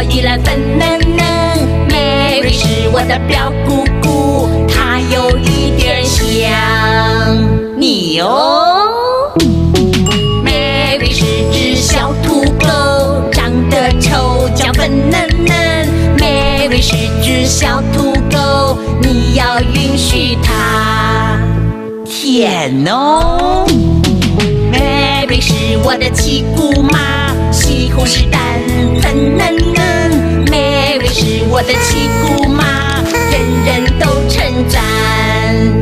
依然粉嫩嫩。Mary 是我的表姑姑，她有一点像你哦。Mary 是只小土狗，长得丑，叫粉嫩嫩。Mary 是只小土狗，你要允许它舔哦。Mary 是我的七姑妈，西红柿蛋粉嫩嫩。Mary 是我的七姑妈，人人都称赞。